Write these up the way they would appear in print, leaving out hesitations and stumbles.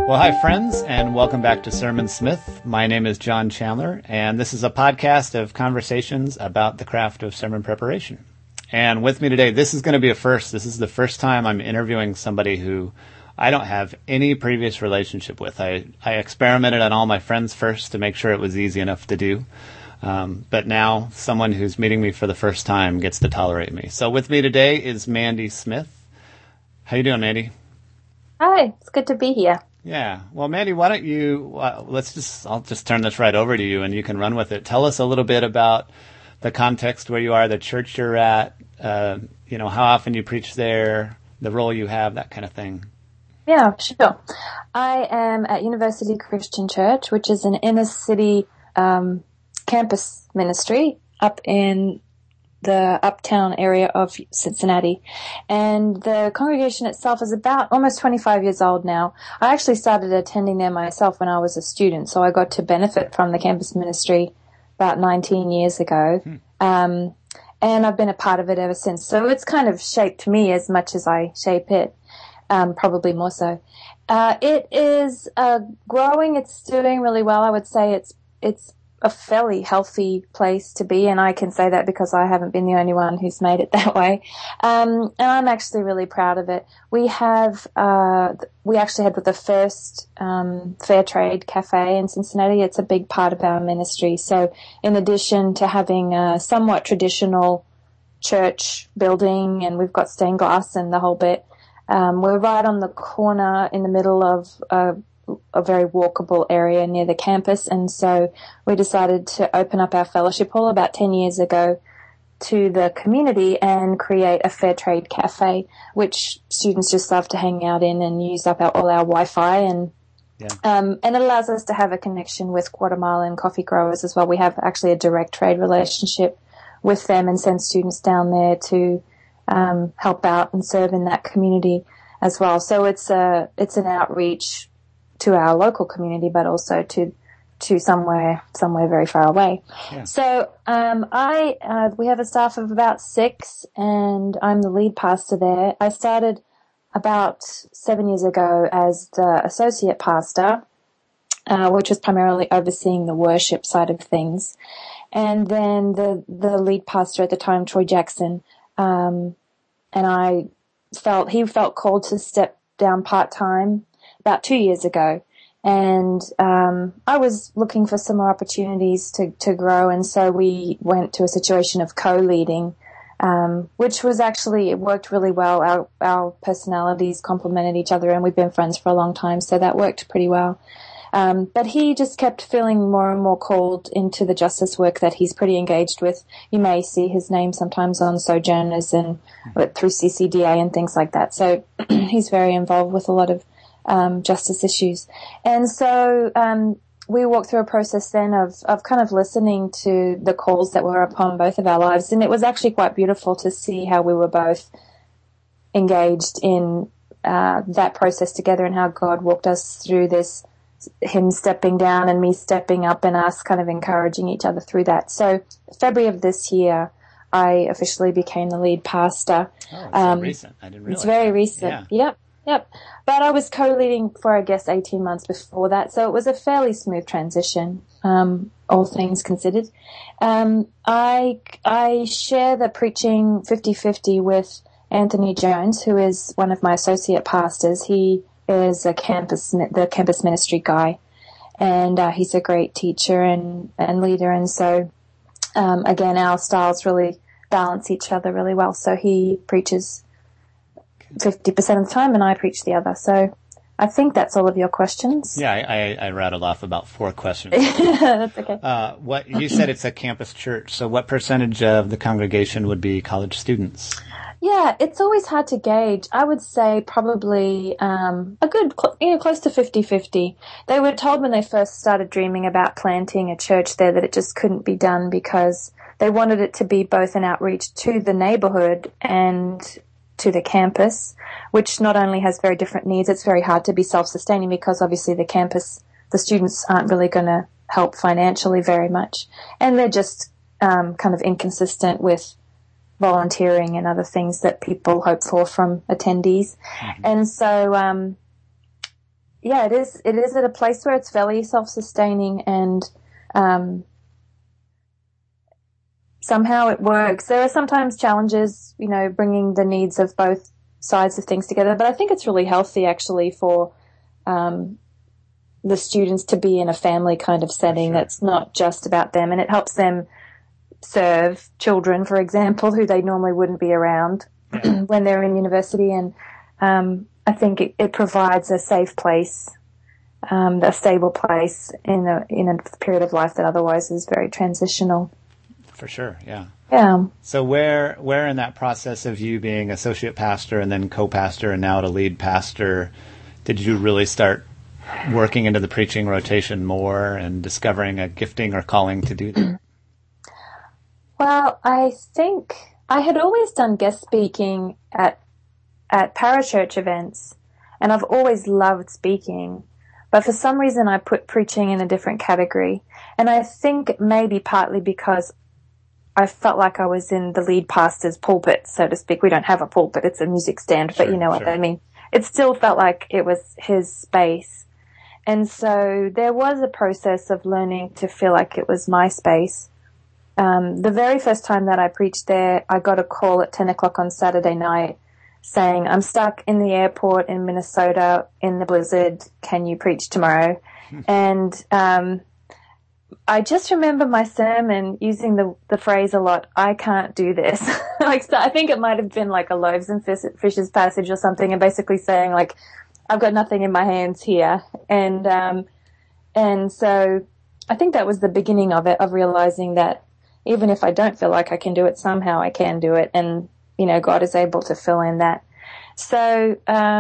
Well, hi, friends, and welcome back to Sermon Smith. My name is John Chandler, and this is a podcast of conversations about the craft of sermon preparation. And with me today, this is going to be a first. This is the first time I'm interviewing somebody who I don't have any previous relationship with. I experimented on all my friends first to make sure it was easy enough to do. But now someone who's meeting me for the first time gets to tolerate me. So with me today is Mandy Smith. How you doing, Mandy? Hi, it's good to be here. Yeah. Well, Mandy, why don't you, I'll just turn this right over to you and you can run with it. Tell us a little bit about the context where you are, the church you're at, how often you preach there, the role you have, that kind of thing. Yeah, sure. I am at University Christian Church, which is an inner city campus ministry up in the uptown area of Cincinnati. And the congregation itself is about almost 25 years old now. I actually started attending there myself when I was a student, so I got to benefit from the campus ministry about 19 years ago. And I've been a part of it ever since. So it's kind of shaped me as much as I shape it, probably more so. It is growing. It's doing really well. I would say it's a fairly healthy place to be, and I can say that because I haven't been the only one who's made it that way. And I'm actually really proud of it. We actually had the first fair trade cafe in Cincinnati. It's a big part of our ministry. So in addition to having a somewhat traditional church building, and we've got stained glass and the whole bit, we're right on the corner in the middle of a very walkable area near the campus, and so we decided to open up our fellowship hall about 10 years ago to the community and create a fair trade cafe, which students just love to hang out in and use up all our Wi-Fi, and it allows us to have a connection with Guatemalan coffee growers as well. We have actually a direct trade relationship with them and send students down there to help out and serve in that community as well. So it's an outreach to our local community, but also to somewhere very far away. Yeah. So we have a staff of about 6, and I'm the lead pastor there. I started about 7 years ago as the associate pastor, which was primarily overseeing the worship side of things, and then the lead pastor at the time, Troy Jackson, and he felt called to step down part-time about 2 years ago. And I was looking for some more opportunities to grow, and so we went to a situation of co-leading, which was actually, it worked really well. Our personalities complemented each other, and we've been friends for a long time, so that worked pretty well. But he just kept feeling more and more called into the justice work that he's pretty engaged with. You may see his name sometimes on Sojourners and through CCDA and things like that. So he's very involved with a lot of justice issues. And so we walked through a process then of kind of listening to the calls that were upon both of our lives. And it was actually quite beautiful to see how we were both engaged in that process together, and how God walked us through this, him stepping down and me stepping up, and us kind of encouraging each other through that. So February of this year, I officially became the lead pastor. Oh, it's so recent. I didn't realize. It's very recent. Yeah. Yep. But I was co-leading for, I guess, 18 months before that, so it was a fairly smooth transition, all things considered. I share the preaching 50-50 with Anthony Jones, who is one of my associate pastors. He is the campus ministry guy, and he's a great teacher and leader, and so, again, our styles really balance each other really well. So he preaches 50% of the time, and I preach the other. So I think that's all of your questions. Yeah, I rattled off about 4 questions. That's okay. What you said, it's a campus church. So what percentage of the congregation would be college students? Yeah, it's always hard to gauge. I would say probably a good, close to 50-50. They were told when they first started dreaming about planting a church there that it just couldn't be done because they wanted it to be both an outreach to the neighborhood and to the campus, which not only has very different needs, it's very hard to be self-sustaining because obviously the students aren't really going to help financially very much. And they're just kind of inconsistent with volunteering and other things that people hope for from attendees. Mm-hmm. And so yeah, it is. It is at a place where it's fairly self-sustaining and somehow it works. There are sometimes challenges, bringing the needs of both sides of things together, but I think it's really healthy actually for the students to be in a family kind of setting that's not just about them, and it helps them serve children, for example, who they normally wouldn't be around when they're in university. And I think it provides a safe place, a stable place in a period of life that otherwise is very transitional. For sure, yeah. Yeah. So where in that process of you being associate pastor and then co-pastor and now to lead pastor, did you really start working into the preaching rotation more and discovering a gifting or calling to do that? Well, I think I had always done guest speaking at parachurch events, and I've always loved speaking, but for some reason I put preaching in a different category. And I think maybe partly because I felt like I was in the lead pastor's pulpit, so to speak. We don't have a pulpit, it's a music stand, but you know what I mean. It still felt like it was his space. And so there was a process of learning to feel like it was my space. The very first time that I preached there, I got a call at 10 o'clock on Saturday night saying, I'm stuck in the airport in Minnesota in the blizzard. Can you preach tomorrow? And I just remember my sermon using the phrase a lot, I can't do this. So I think it might have been like a loaves and fishes passage or something, and basically saying like, I've got nothing in my hands here. And so I think that was the beginning of it, of realizing that even if I don't feel like I can do it, somehow I can do it. And, God is able to fill in that. So,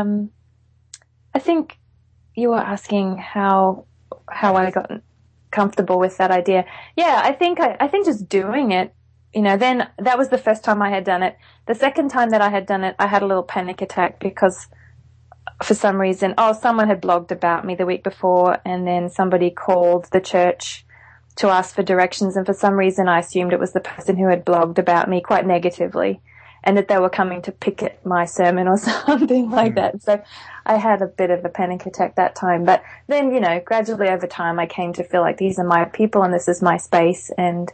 I think you were asking how I got comfortable with that idea. Yeah, I think just doing it, then that was the first time I had done it. The second time that I had done it, I had a little panic attack because for some reason, someone had blogged about me the week before, and then somebody called the church to ask for directions, and for some reason I assumed it was the person who had blogged about me quite negatively, and that they were coming to picket my sermon or something like that. So I had a bit of a panic attack that time. But then, gradually over time I came to feel like these are my people and this is my space, and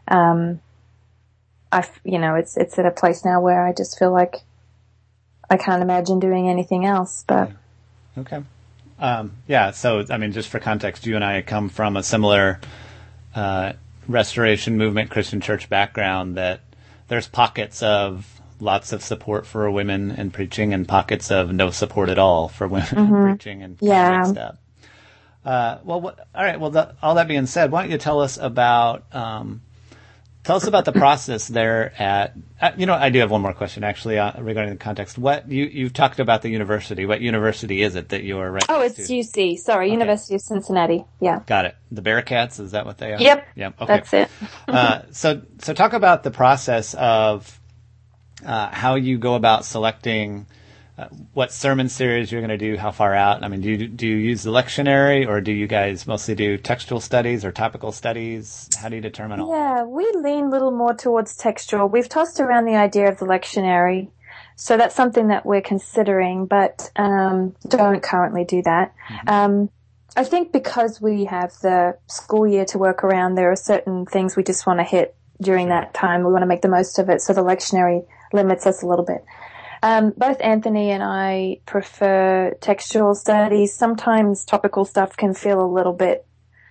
it's at a place now where I just feel like I can't imagine doing anything else. But okay. So, just for context, you and I come from a similar Restoration Movement Christian church background, that there's pockets of lots of support for women in preaching and pockets of no support at all for women in preaching and mixed up. All right. Well, all that being said, why don't you tell us about the process there at, I do have one more question actually regarding the context. What you've talked about the university. What university is it that you are right? Oh, it's UC. Sorry, okay. University of Cincinnati. Yeah. Got it. The Bearcats, is that what they are? Yep. Okay. That's it. So talk about the process of how you go about selecting what sermon series you're going to do, how far out. Do you use the lectionary, or do you guys mostly do textual studies or topical studies? How do you determine all? Yeah, we lean a little more towards textual. We've tossed around the idea of the lectionary, so that's something that we're considering, but don't currently do that. Mm-hmm. I think because we have the school year to work around, there are certain things we just want to hit during that time. We want to make the most of it, so the lectionary limits us a little bit. Both Anthony and I prefer textual studies. Sometimes topical stuff can feel a little bit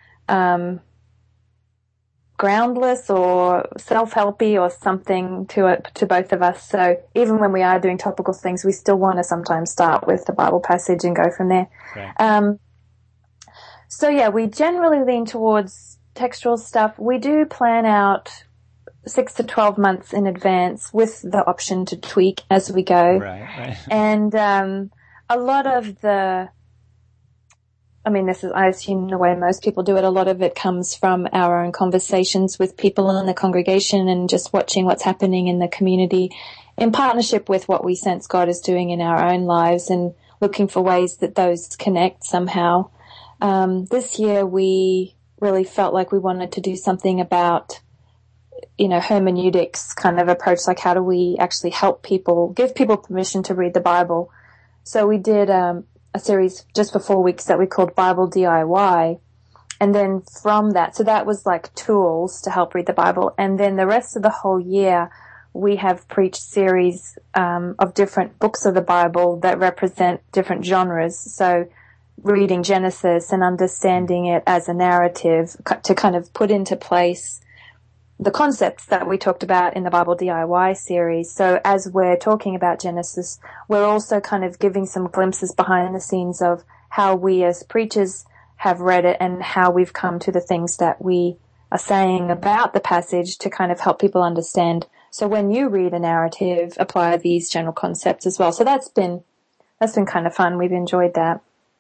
groundless or self-helpy or something to both of us. So even when we are doing topical things, we still want to sometimes start with the Bible passage and go from there. Okay. So yeah, we generally lean towards textual stuff. We do plan out 6 to 12 months in advance with the option to tweak as we go. Right. And a lot of this is, I assume, the way most people do it. A lot of it comes from our own conversations with people in the congregation and just watching what's happening in the community in partnership with what we sense God is doing in our own lives and looking for ways that those connect somehow. This year we really felt like we wanted to do something about hermeneutics kind of approach, like how do we actually help people, give people permission to read the Bible. So we did a a series just for 4 weeks that we called Bible DIY. And then from that, so that was like tools to help read the Bible. And then the rest of the whole year, we have preached series of different books of the Bible that represent different genres. So reading Genesis and understanding it as a narrative to kind of put into place the concepts that we talked about in the Bible DIY series. So as we're talking about Genesis, we're also kind of giving some glimpses behind the scenes of how we as preachers have read it and how we've come to the things that we are saying about the passage to kind of help people understand. So when you read a narrative, apply these general concepts as well. So that's been kind of fun. We've enjoyed that.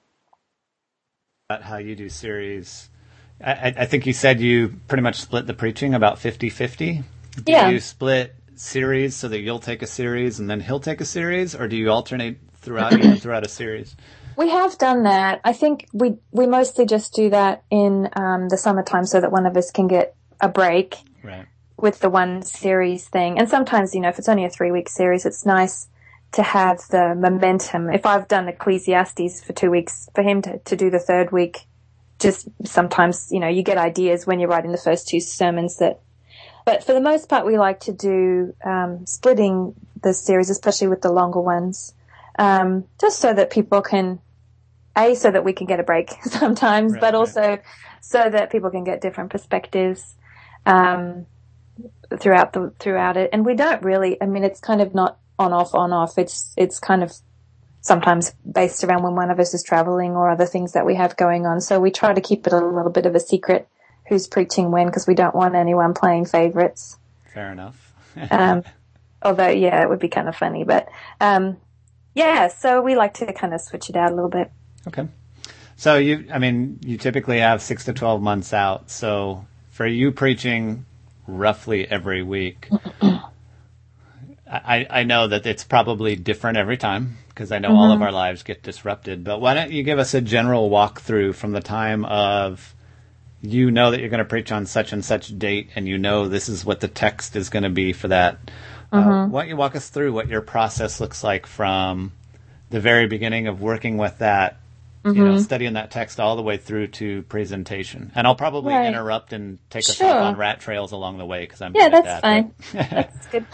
About how you do series, I think you said you pretty much split the preaching about 50-50. Do you split series so that you'll take a series and then he'll take a series, or do you alternate throughout a series? We have done that. I think we mostly just do that in the summertime so that one of us can get a break with the one series thing. And sometimes, if it's only a 3-week series, it's nice to have the momentum. If I've done Ecclesiastes for 2 weeks, for him to do the third week, just sometimes, you get ideas when you're writing the first 2 sermons but for the most part, we like to do splitting the series, especially with the longer ones, just so that people can, so that we can get a break sometimes, but also so that people can get different perspectives throughout it. And we don't really, it's kind of not on off. It's kind of sometimes based around when one of us is traveling or other things that we have going on. So we try to keep it a little bit of a secret who's preaching when, because we don't want anyone playing favorites. Fair enough. Although, it would be kind of funny. But, so we like to kind of switch it out a little bit. Okay. So you typically have 6 to 12 months out. So for you preaching roughly every week, I know that it's probably different every time because I know all of our lives get disrupted. But why don't you give us a general walkthrough from the time of that you're going to preach on such and such date and this is what the text is going to be for that. Why don't you walk us through what your process looks like from the very beginning of working with that, studying that text all the way through to presentation. And I'll probably interrupt and take us off on rat trails along the way because I'm good at that. Fine. That's good.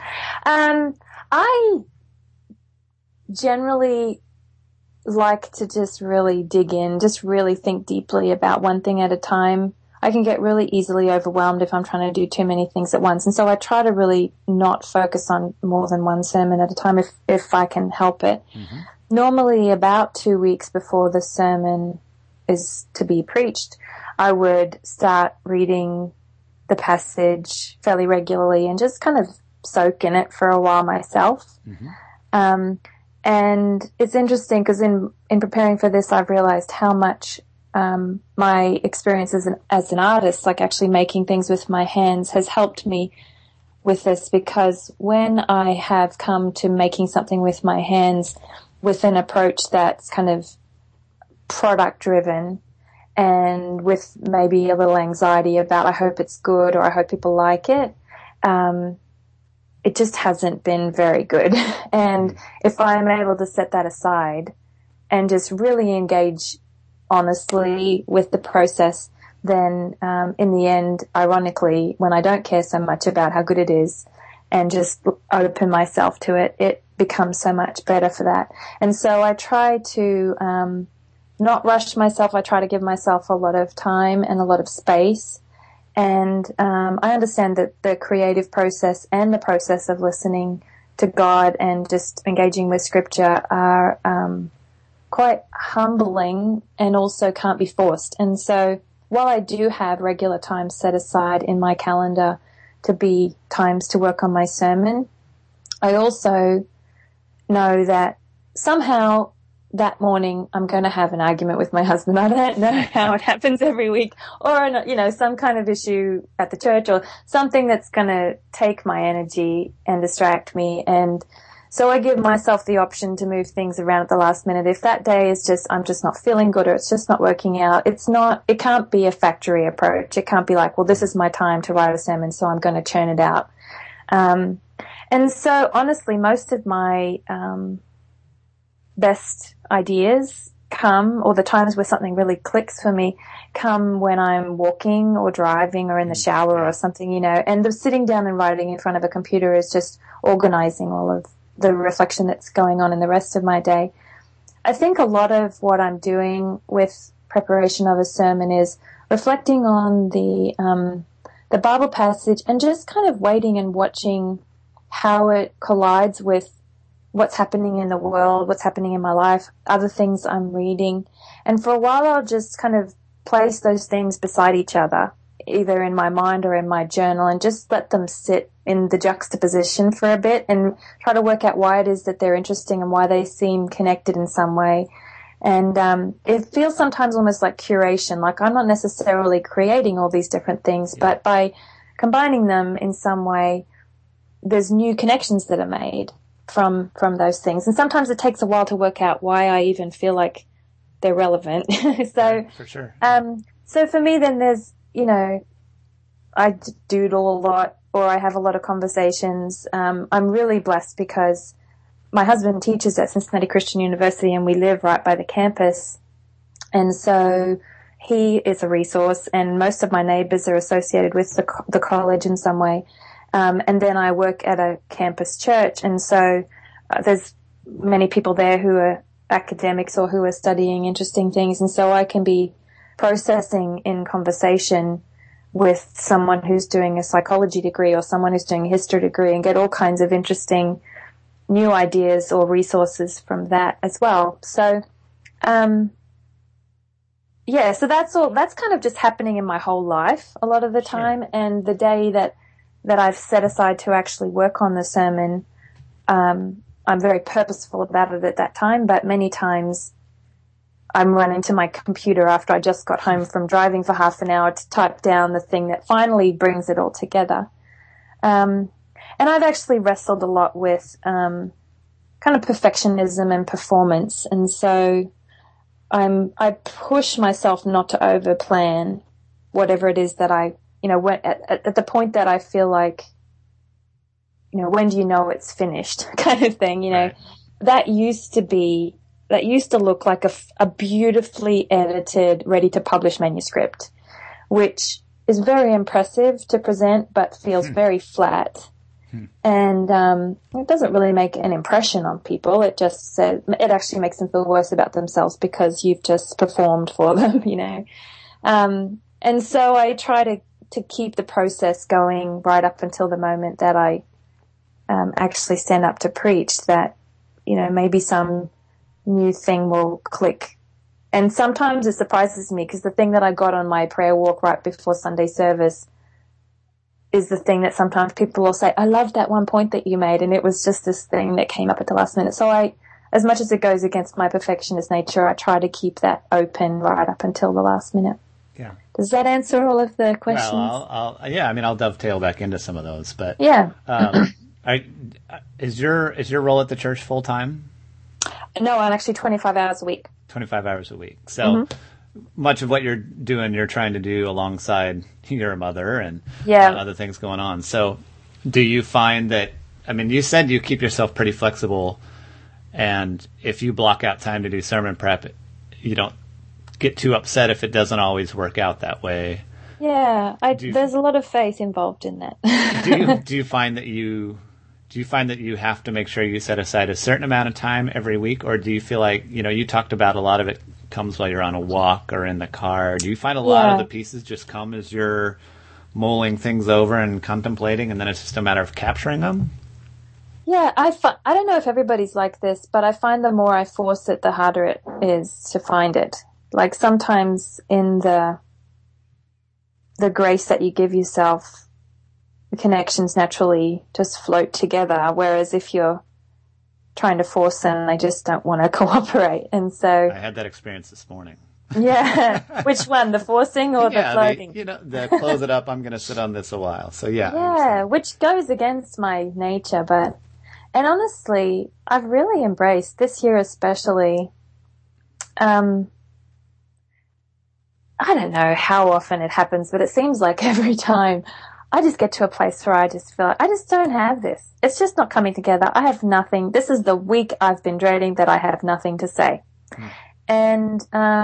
I generally like to just really dig in, just really think deeply about one thing at a time. I can get really easily overwhelmed if I'm trying to do too many things at once. And so I try to really not focus on more than one sermon at a time if I can help it. Mm-hmm. Normally about 2 weeks before the sermon is to be preached, I would start reading the passage fairly regularly and just kind of soak in it for a while myself. Mm-hmm. And it's interesting because in preparing for this, I've realized how much my experience as an artist, like actually making things with my hands, has helped me with this, because when I have come to making something with my hands with an approach that's kind of product driven and with maybe a little anxiety about I hope it's good or I hope people like it, it just hasn't been very good. And if I'm able to set that aside and just really engage honestly with the process, then in the end, ironically, when I don't care so much about how good it is and just open myself to it, it becomes so much better for that. And so I try to not rush myself. I try to give myself a lot of time and a lot of space. And I understand that the creative process and the process of listening to God and just engaging with Scripture are quite humbling and also can't be forced. And so while I do have regular times set aside in my calendar to be times to work on my sermon, I also know that somehow that morning I'm going to have an argument with my husband. I don't know how it happens every week, or, some kind of issue at the church or something that's going to take my energy and distract me. And so I give myself the option to move things around at the last minute. If that day is I'm just not feeling good or it's just not working out, it can't be a factory approach. It can't be like, well, this is my time to write a sermon, so I'm going to churn it out. And so honestly, most of my best ideas come, or the times where something really clicks for me, come when I'm walking or driving or in the shower or something, and the sitting down and writing in front of a computer is just organizing all of the reflection that's going on in the rest of my day. I think a lot of what I'm doing with preparation of a sermon is reflecting on the Bible passage and just kind of waiting and watching how it collides with what's happening in the world, what's happening in my life, other things I'm reading. And for a while, I'll just kind of place those things beside each other, either in my mind or in my journal, and just let them sit in the juxtaposition for a bit and try to work out why it is that they're interesting and why they seem connected in some way. And it feels sometimes almost like curation, like I'm not necessarily creating all these different things, but by combining them in some way, there's new connections that are made from those things. And sometimes it takes a while to work out why I even feel like they're relevant. So, for sure. So for me, then there's, I doodle a lot, or I have a lot of conversations. I'm really blessed because my husband teaches at Cincinnati Christian University and we live right by the campus. And so he is a resource, and most of my neighbors are associated with the college in some way. And then I work at a campus church, and so there's many people there who are academics or who are studying interesting things, and so I can be processing in conversation with someone who's doing a psychology degree or someone who's doing a history degree and get all kinds of interesting new ideas or resources from that as well. So, so that's kind of just happening in my whole life a lot of the time. Sure. And the day that I've set aside to actually work on the sermon, I'm very purposeful about it at that time, but many times I'm running to my computer after I just got home from driving for half an hour to type down the thing that finally brings it all together. And I've actually wrestled a lot with kind of perfectionism and performance, and so I push myself not to overplan whatever it is that I when, at the point that I feel like, when do you know it's finished kind of thing, Right. that used to look like a beautifully edited, ready to publish manuscript, which is very impressive to present, but feels very flat. And it doesn't really make an impression on people. It just says, it actually makes them feel worse about themselves because you've just performed for them, and so I try to keep the process going right up until the moment that I actually stand up to preach, that, maybe some new thing will click. And sometimes it surprises me because the thing that I got on my prayer walk right before Sunday service is the thing that sometimes people will say, I love that one point that you made, and it was just this thing that came up at the last minute. So as much as it goes against my perfectionist nature, I try to keep that open right up until the last minute. Yeah. Does that answer all of the questions? Well, I'll dovetail back into some of those, but yeah. Is your role at the church full time? No, I'm actually 25 hours a week. 25 hours a week. So much of what you're doing, you're trying to do alongside your mother and other things going on. So do you find that, you said you keep yourself pretty flexible, and if you block out time to do sermon prep, you don't get too upset if it doesn't always work out that way. Yeah, there's a lot of faith involved in that. Do you find that you have to make sure you set aside a certain amount of time every week, or do you feel like, you talked about a lot of it comes while you're on a walk or in the car? Do you find a lot of the pieces just come as you're mulling things over and contemplating, and then it's just a matter of capturing them? Yeah, I don't know if everybody's like this, but I find the more I force it, the harder it is to find it. Like sometimes in the grace that you give yourself, the connections naturally just float together, whereas if you're trying to force them, they just don't want to cooperate. And so I had that experience this morning. Yeah. Which one, the forcing or the floating? The close it up, I'm going to sit on this a while. So yeah, which goes against my nature, and honestly, I've really embraced this year especially. I don't know how often it happens, but it seems like every time I just get to a place where I just feel like I just don't have this. It's just not coming together. I have nothing. This is the week I've been dreading that I have nothing to say. And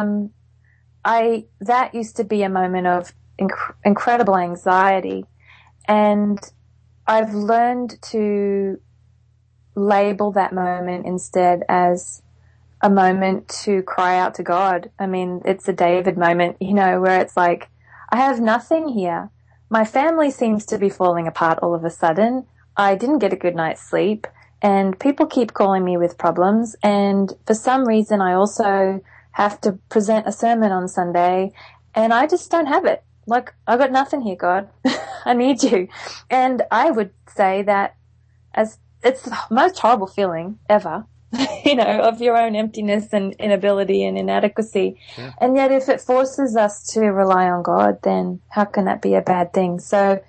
that used to be a moment of incredible anxiety, and I've learned to label that moment instead as a moment to cry out to God. I mean, it's a David moment, where it's like, I have nothing here. My family seems to be falling apart all of a sudden. I didn't get a good night's sleep, and people keep calling me with problems, and for some reason I also have to present a sermon on Sunday, and I just don't have it. Like, I got nothing here, God. I need you. And I would say that as it's the most horrible feeling ever, of your own emptiness and inability and inadequacy. Yeah. And yet if it forces us to rely on God, then how can that be a bad thing? So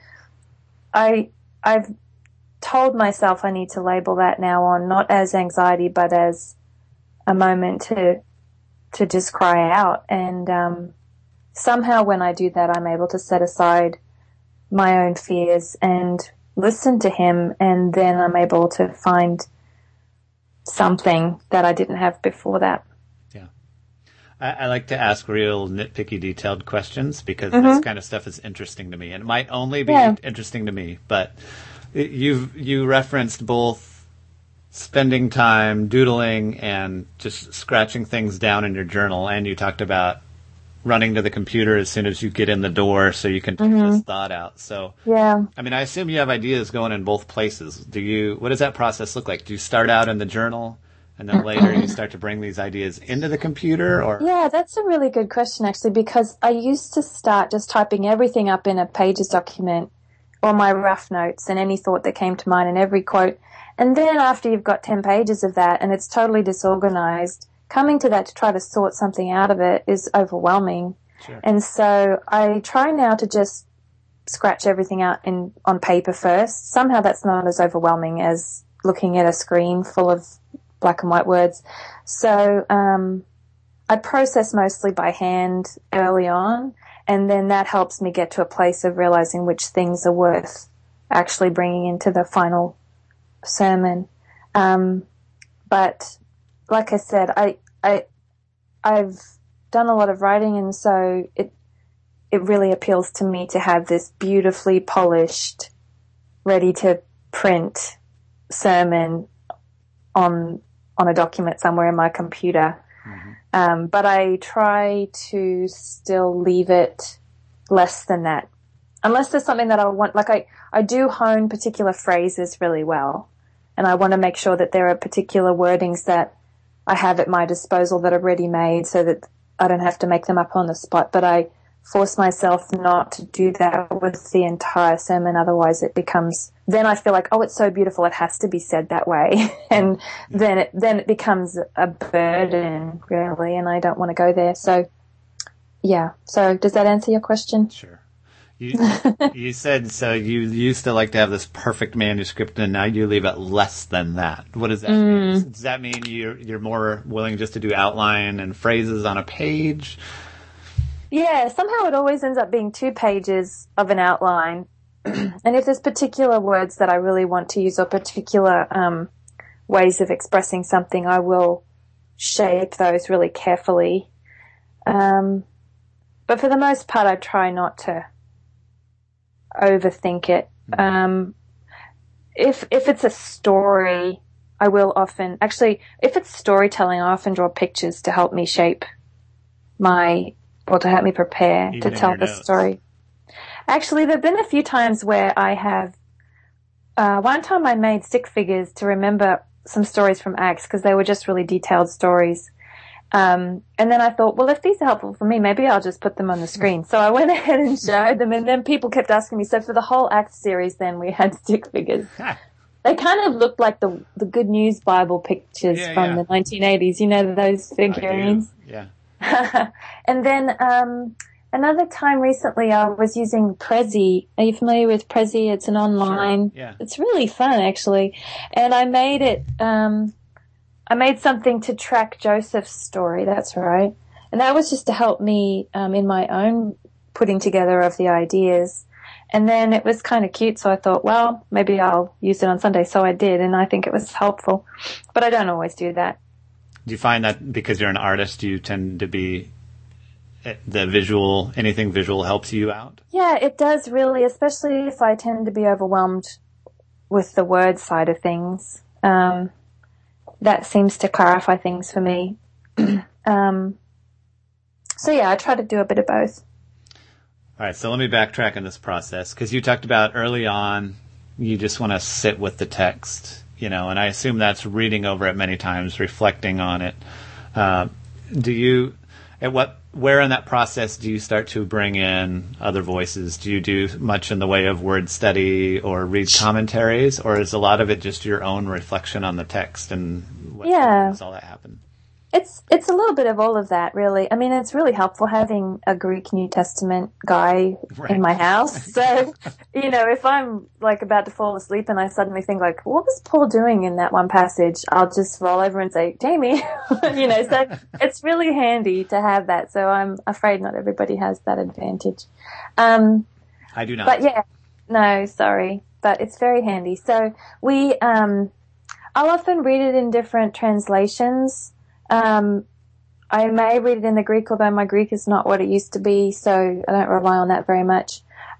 I've told myself I need to label that now on, not as anxiety, but as a moment to just cry out. And somehow when I do that, I'm able to set aside my own fears and listen to him, and then I'm able to find something that I didn't have before that. Yeah. I like to ask real nitpicky, detailed questions because this kind of stuff is interesting to me. And it might only be interesting to me, but you referenced both spending time doodling and just scratching things down in your journal, and you talked about running to the computer as soon as you get in the door so you can take this thought out. So, I mean, I assume you have ideas going in both places. What does that process look like? Do you start out in the journal and then later you start to bring these ideas into the computer? Or Yeah, that's a really good question, actually, because I used to start just typing everything up in a Pages document or my rough notes and any thought that came to mind and every quote. And then after you've got 10 pages of that and it's totally disorganized, coming to that to try to sort something out of it is overwhelming. Sure. And so I try now to just scratch everything out on paper first. Somehow that's not as overwhelming as looking at a screen full of black and white words. So I process mostly by hand early on, and then that helps me get to a place of realizing which things are worth actually bringing into the final sermon. But like I said, I've done a lot of writing, and so it really appeals to me to have this beautifully polished, ready to print sermon on a document somewhere in my computer. But I try to still leave it less than that. Unless there's something that I want, like I do hone particular phrases really well, and I want to make sure that there are particular wordings that I have at my disposal that are ready-made so that I don't have to make them up on the spot. But I force myself not to do that with the entire sermon. Otherwise it becomes, then I feel like, oh, it's so beautiful, it has to be said that way. And then it becomes a burden, really, and I don't want to go there. So, yeah. So does that answer your question? Sure. You said, so you used to like to have this perfect manuscript, and now you leave it less than that. What does that mean? Does that mean you're more willing just to do outline and phrases on a page? Yeah, somehow it always ends up being 2 pages of an outline. And if there's particular words that I really want to use or particular ways of expressing something, I will shape those really carefully. But for the most part, I try not to overthink it. If it's a story, I will often, actually, if it's storytelling, I often draw pictures to help me shape to help me prepare to tell the story. Actually, there have been a few times where I have, one time I made stick figures to remember some stories from Acts because they were just really detailed stories. And then I thought, well, if these are helpful for me, maybe I'll just put them on the screen. So I went ahead and showed them, and then people kept asking me. So for the whole Acts series, then we had stick figures. They kind of looked like the Good News Bible pictures from the 1980s. You know, those figurines? Yeah. And then another time recently I was using Prezi. Are you familiar with Prezi? It's an online. Sure. Yeah. It's really fun, actually. And I made it I made something to track Joseph's story, that's right. And that was just to help me in my own putting together of the ideas. And then it was kind of cute, so I thought, well, maybe I'll use it on Sunday. So I did, and I think it was helpful. But I don't always do that. Do you find that because you're an artist, you tend to be anything visual helps you out? Yeah, it does really, especially if I tend to be overwhelmed with the word side of things. That seems to clarify things for me. So yeah, I try to do a bit of both. All right, so let me backtrack in this process, because you talked about early on you just want to sit with the text, and I assume that's reading over it many times, reflecting on it. Where in that process do you start to bring in other voices? Do you do much in the way of word study or read commentaries, or is a lot of it just your own reflection on the text and what makes all that happen? It's a little bit of all of that, really. I mean, it's really helpful having a Greek New Testament guy in my house. So, if I'm like about to fall asleep and I suddenly think like, what was Paul doing in that one passage? I'll just roll over and say, Jamie, so it's really handy to have that. So I'm afraid not everybody has that advantage. I do not. But yeah, no, sorry, but it's very handy. So I'll often read it in different translations. I may read it in the Greek, although my Greek is not what it used to be, so I don't rely on that very much.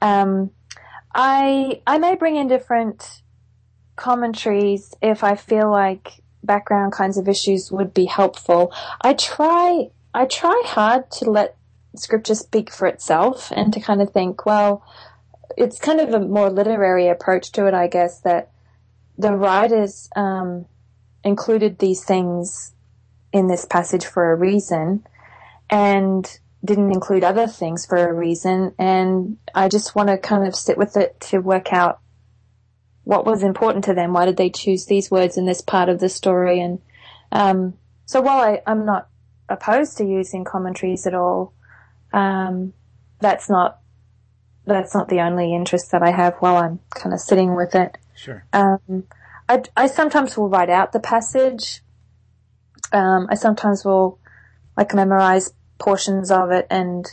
I may bring in different commentaries if I feel like background kinds of issues would be helpful. I try hard to let scripture speak for itself and to kind of think, well, it's kind of a more literary approach to it, I guess, that the writers included these things in this passage for a reason and didn't include other things for a reason. And I just want to kind of sit with it to work out what was important to them. Why did they choose these words in this part of the story? And so while I'm not opposed to using commentaries at all, that's not the only interest that I have while I'm kind of sitting with it. Sure. I sometimes will write out the passage. I sometimes will memorize portions of it and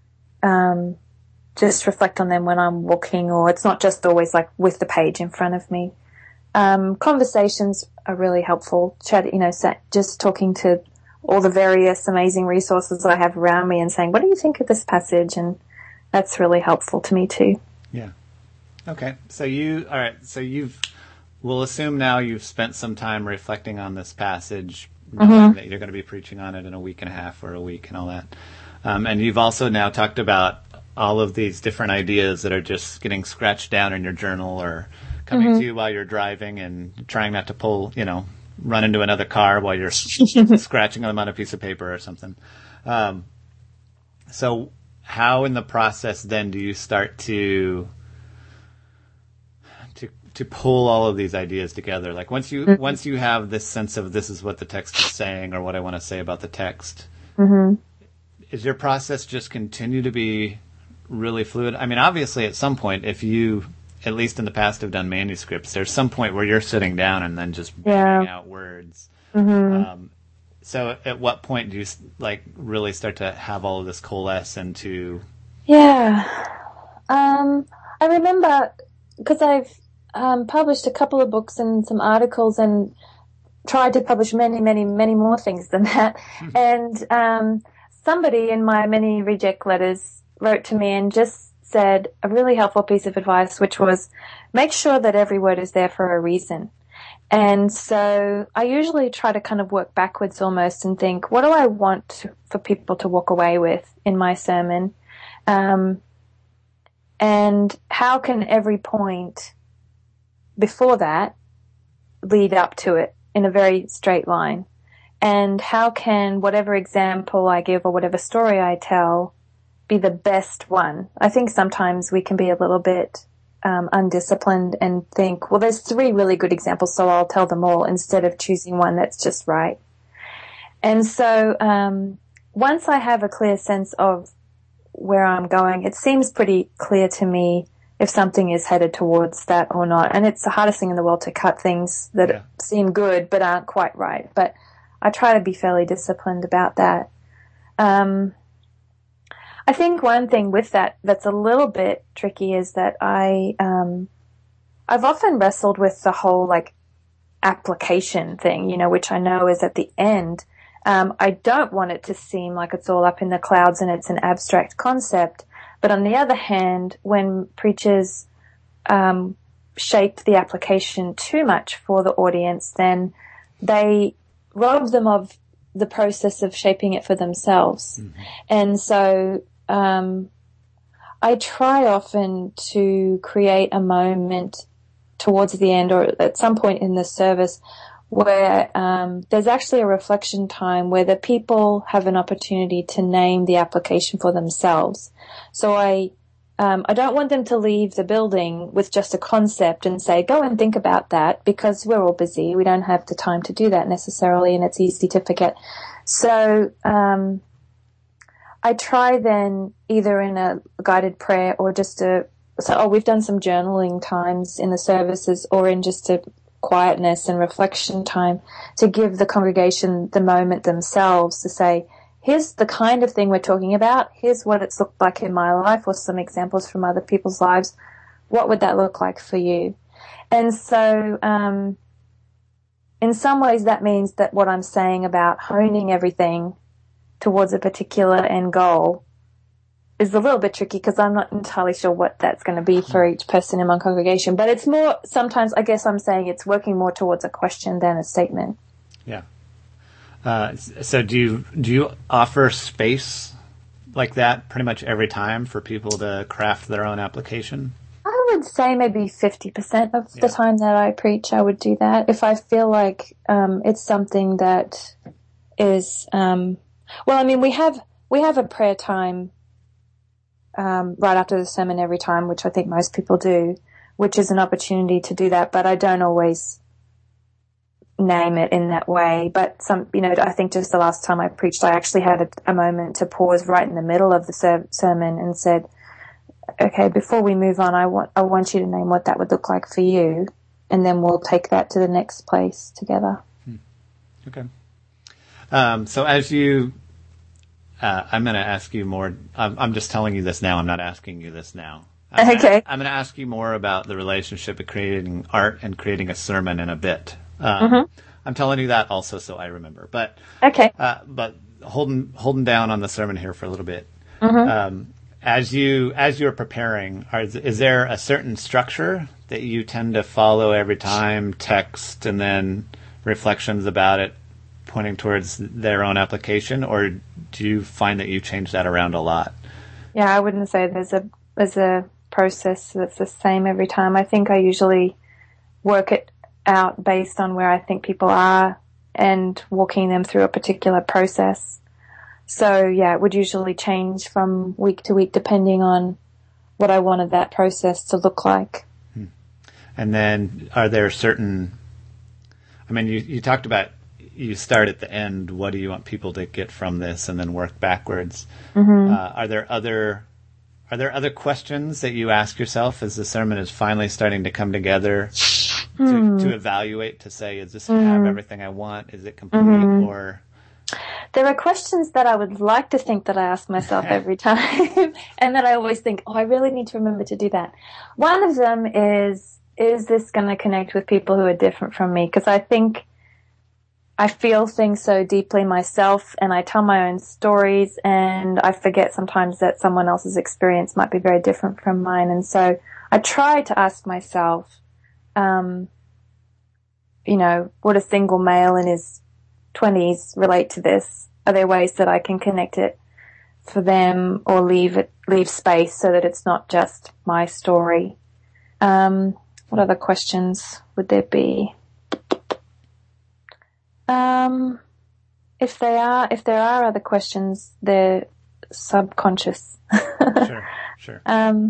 just reflect on them when I'm walking, or it's not just always like with the page in front of me. Conversations are really helpful. Just talking to all the various amazing resources I have around me and saying, what do you think of this passage? And that's really helpful to me too. Yeah. Okay. So we'll assume now you've spent some time reflecting on this passage, knowing that you're going to be preaching on it in a week and a half or a week and all that. And you've also now talked about all of these different ideas that are just getting scratched down in your journal or coming to you while you're driving and trying not to run into another car while you're scratching them on a piece of paper or something. So how in the process then do you start to pull all of these ideas together? Like once you have this sense of this is what the text is saying or what I want to say about the text, is your process just continue to be really fluid? I mean, obviously at some point, if you, at least in the past, have done manuscripts, there's some point where you're sitting down and then just banging out words. So at what point do you really start to have all of this coalesce into? Yeah. I remember because I've published a couple of books and some articles and tried to publish many, many, many more things than that. And somebody in my many reject letters wrote to me and just said a really helpful piece of advice, which was make sure that every word is there for a reason. And so I usually try to kind of work backwards almost and think, what do I want for people to walk away with in my sermon? And how can every point before that lead up to it in a very straight line? And how can whatever example I give or whatever story I tell be the best one? I think sometimes we can be a little bit undisciplined and think, well, there's 3 really good examples, so I'll tell them all instead of choosing one that's just right. And so once I have a clear sense of where I'm going, it seems pretty clear to me if something is headed towards that or not. And it's the hardest thing in the world to cut things that seem good but aren't quite right. But I try to be fairly disciplined about that. I I think one thing with that's a little bit tricky is that I've often wrestled with the whole like application thing, which I know is at the end. I don't want it to seem like it's all up in the clouds and it's an abstract concept. But on the other hand, when preachers shape the application too much for the audience, then they rob them of the process of shaping it for themselves. Mm-hmm. And so I try often to create a moment towards the end or at some point in the service where there's actually a reflection time where the people have an opportunity to name the application for themselves. So I don't want them to leave the building with just a concept and say, go and think about that, because we're all busy. We don't have the time to do that necessarily, and it's easy to forget. So I try then either in a guided prayer or just we've done some journaling times in the services, or in just a quietness and reflection time to give the congregation the moment themselves to say, here's the kind of thing we're talking about. Here's what it's looked like in my life, or some examples from other people's lives. What would that look like for you? And so, in some ways that means that what I'm saying about honing everything towards a particular end goal is a little bit tricky, because I'm not entirely sure what that's going to be for each person in my congregation. But it's more, sometimes I guess I'm saying it's working more towards a question than a statement. Yeah. So do you offer space like that pretty much every time for people to craft their own application? I would say maybe 50% of the time that I preach, I would do that. If I feel like it's something that is, we have a prayer time right after the sermon every time, which I think most people do, which is an opportunity to do that, but I don't always name it in that way. But I think just the last time I preached, I actually had a moment to pause right in the middle of the sermon and said, okay, before we move on, I want you to name what that would look like for you, and then we'll take that to the next place together. Okay. So as you, I'm going to ask you more. I'm just telling you this now. I'm not asking you this now. Okay. I'm going to ask you more about the relationship of creating art and creating a sermon in a bit. I'm telling you that also so I remember. But okay. But holding down on the sermon here for a little bit. Mm-hmm. As you're preparing, is there a certain structure that you tend to follow every time? Text and then reflections about it, pointing towards their own application, or do you find that you change that around a lot? Yeah, I wouldn't say there's a process that's the same every time. I think I usually work it out based on where I think people are and walking them through a particular process. So yeah, it would usually change from week to week depending on what I wanted that process to look like. And then are there certain, you talked about you start at the end, what do you want people to get from this, and then work backwards. Mm-hmm. Are there other questions that you ask yourself as the sermon is finally starting to come together to evaluate, to say, is this have everything I want? Is it complete? Or there are questions that I would like to think that I ask myself every time, and that I always think, I really need to remember to do that. One of them is this going to connect with people who are different from me? Because I think I feel things so deeply myself, and I tell my own stories, and I forget sometimes that someone else's experience might be very different from mine. And so I try to ask myself, would a single male in his 20s relate to this? Are there ways that I can connect it for them, or leave space so that it's not just my story? What other questions would there be? If there are other questions, they're subconscious. Sure.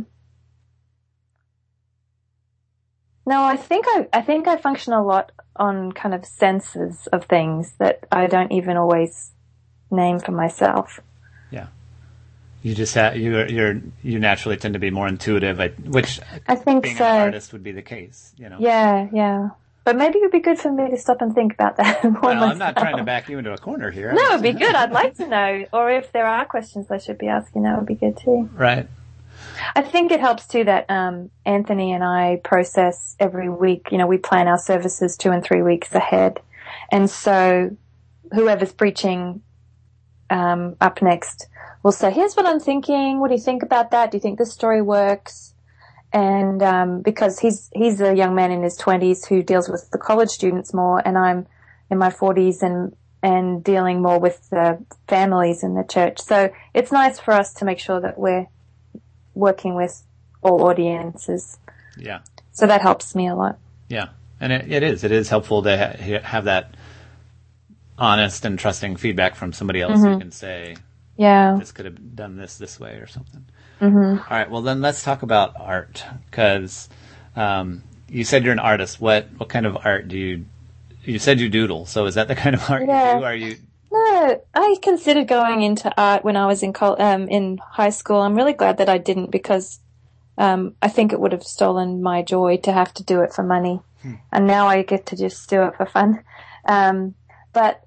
No, I think I function a lot on kind of senses of things that I don't even always name for myself. Yeah. You just you naturally tend to be more intuitive, which I think being so. an artist would be the case, Yeah. But maybe it would be good for me to stop and think about that more Well, myself. I'm not trying to back you into a corner here. No, it'd be good. I'd like to know. Or if there are questions I should be asking, that would be good too. Right. I think it helps too that Anthony and I process every week. You know, we plan our services 2 and 3 weeks ahead. And so whoever's preaching up next will say, here's what I'm thinking. What do you think about that? Do you think this story works? And because he's a young man in his 20s who deals with the college students more, and I'm in my 40s and dealing more with the families in the church. So it's nice for us to make sure that we're working with all audiences. Yeah. So that helps me a lot. Yeah. And it is helpful to have that honest and trusting feedback from somebody else who can say, yeah, this could have done this way or something. Mm-hmm. All right. Well, then let's talk about art, because you said you're an artist. What kind of art do you said you doodle. So is that the kind of art you do? Are you? No, I considered going into art when I was in high school. I'm really glad that I didn't, because I think it would have stolen my joy to have to do it for money. And now I get to just do it for fun. But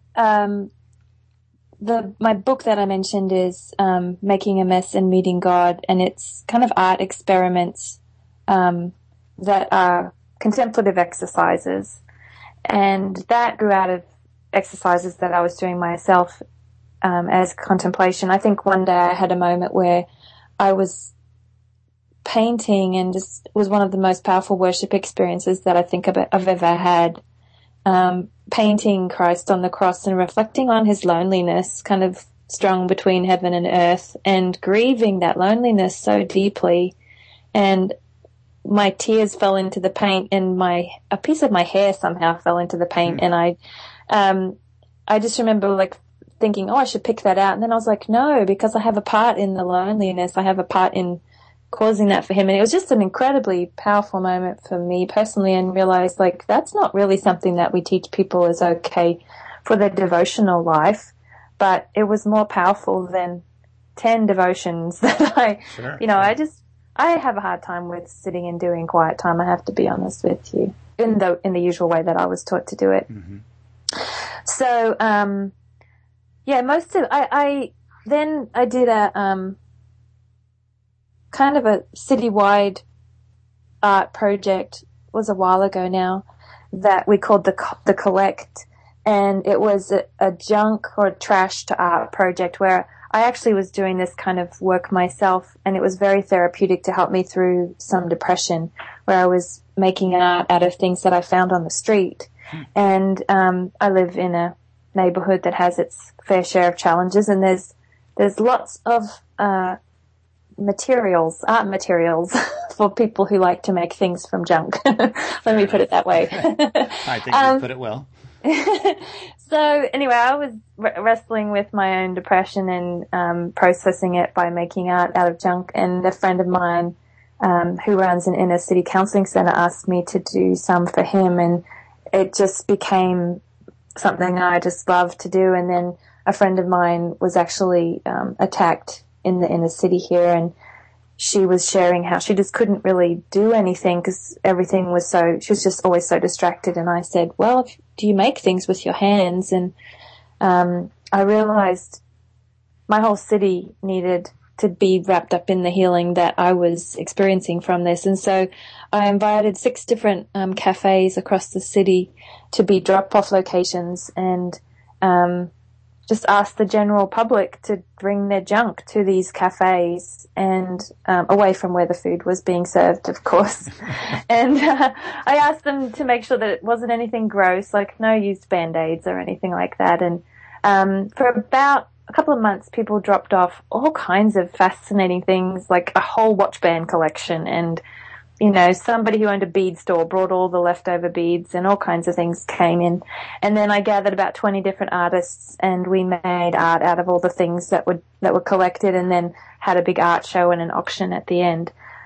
my book that I mentioned is Making a Mess and Meeting God, and it's kind of art experiments that are contemplative exercises. And that grew out of exercises that I was doing myself as contemplation. I think one day I had a moment where I was painting, and just was one of the most powerful worship experiences that I think I've ever had. Painting Christ on the cross and reflecting on his loneliness, kind of strung between heaven and earth, and grieving that loneliness so deeply. And my tears fell into the paint, and a piece of my hair somehow fell into the paint. And I just remember like thinking, I should pick that out. And then I was like, no, because I have a part in the loneliness. I have a part in causing that for him. And it was just an incredibly powerful moment for me personally, and realized like that's not really something that we teach people is okay for their devotional life, but it was more powerful than 10 devotions that I have a hard time with sitting and doing quiet time. I have to be honest with you, in the usual way that I was taught to do it. Mm-hmm. So, I did a, kind of a citywide art project. It was a while ago now, that we called the Collect, and it was a junk or trash to art project where I actually was doing this kind of work myself, and it was very therapeutic to help me through some depression, where I was making art out of things that I found on the street. And I live in a neighborhood that has its fair share of challenges, and there's lots of art materials for people who like to make things from junk. Let me put it that way. I think you put it well. So anyway, I was wrestling with my own depression and processing it by making art out of junk. And a friend of mine who runs an inner city counseling center asked me to do some for him, and it just became something I just loved to do. And then a friend of mine was actually attacked in the inner city here, and she was sharing how she just couldn't really do anything because everything was she was just always so distracted. And I said, well, do you make things with your hands? And I realized my whole city needed to be wrapped up in the healing that I was experiencing from this. And so I invited 6 different cafes across the city to be drop-off locations, and just asked the general public to bring their junk to these cafes, and away from where the food was being served, of course. And I asked them to make sure that it wasn't anything gross, like no used Band-Aids or anything like that. And for about a couple of months, people dropped off all kinds of fascinating things, like a whole watch band collection, and somebody who owned a bead store brought all the leftover beads, and all kinds of things came in. And then I gathered about 20 different artists, and we made art out of all the things that were collected, and then had a big art show and an auction at the end.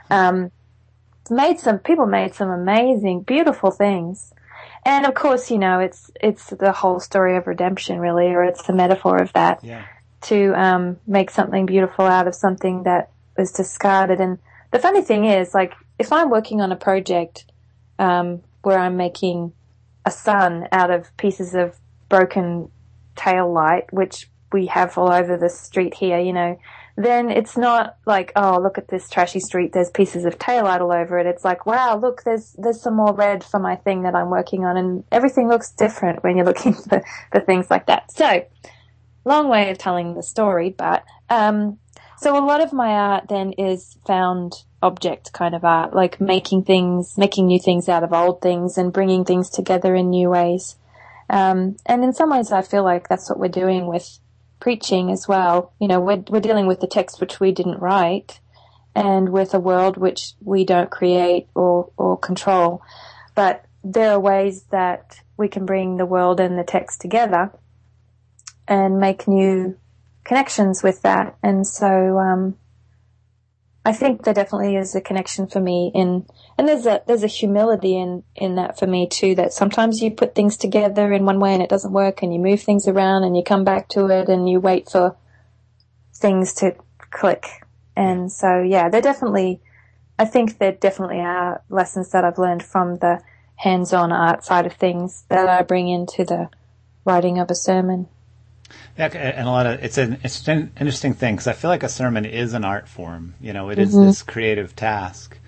People made some amazing, beautiful things. And of course, it's the whole story of redemption, really, or it's the metaphor of that. Yeah. To make something beautiful out of something that was discarded. And the funny thing is, like, if I'm working on a project where I'm making a sun out of pieces of broken tail light, which we have all over the street here, you know, then it's not like, oh, look at this trashy street, there's pieces of tail light all over it. It's like, wow, look, there's some more red for my thing that I'm working on, and everything looks different when you're looking for things like that. So, long way of telling the story, but so a lot of my art then is found object kind of art, like making new things out of old things and bringing things together in new ways. And in some ways I feel like that's what we're doing with preaching as well. You know, we're dealing with the text which we didn't write and with a world which we don't create or control. But there are ways that we can bring the world and the text together and make new connections with that. And so I think there definitely is a connection for me and there's a humility in that for me too, that sometimes you put things together in one way and it doesn't work, and you move things around and you come back to it and you wait for things to click. And so, yeah, I think there definitely are lessons that I've learned from the hands-on art side of things that I bring into the writing of a sermon. Yeah, and it's an interesting thing, because I feel like a sermon is an art form. You know, it is this creative task.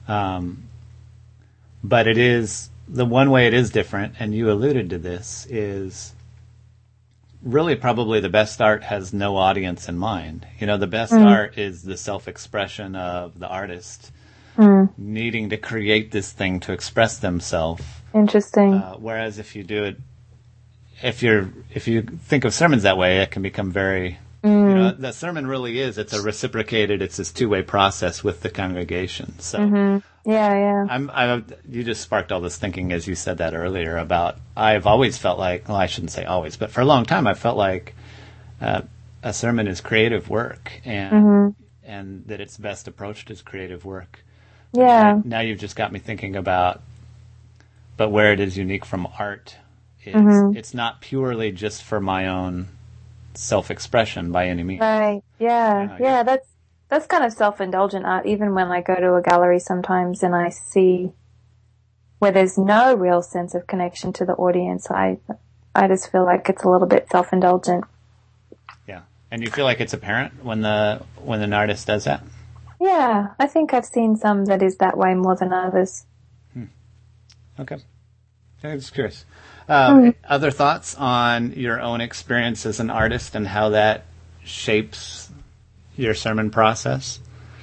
But it is, the one way it is different, and you alluded to this, is really probably the best art has no audience in mind. You know, the best art is the self-expression of the artist needing to create this thing to express themselves. Interesting. Whereas if you do it, if you think of sermons that way, it can become very, you know, the sermon really is, it's this two-way process with the congregation. So, yeah. You just sparked all this thinking as you said that earlier about, I've always felt like, well, I shouldn't say always, but for a long time I felt like a sermon is creative work, and that it's best approached as creative work. Yeah. Now you've just got me thinking about, but where it is unique from art is it's not purely just for my own self-expression by any means. Right. Yeah. That's kind of self-indulgent art. Even when I go to a gallery sometimes and I see where there's no real sense of connection to the audience, I just feel like it's a little bit self-indulgent. Yeah. And you feel like it's apparent when an artist does that? Yeah. I think I've seen some that is that way more than others. Okay. I'm just curious. Other thoughts on your own experience as an artist and how that shapes your sermon process?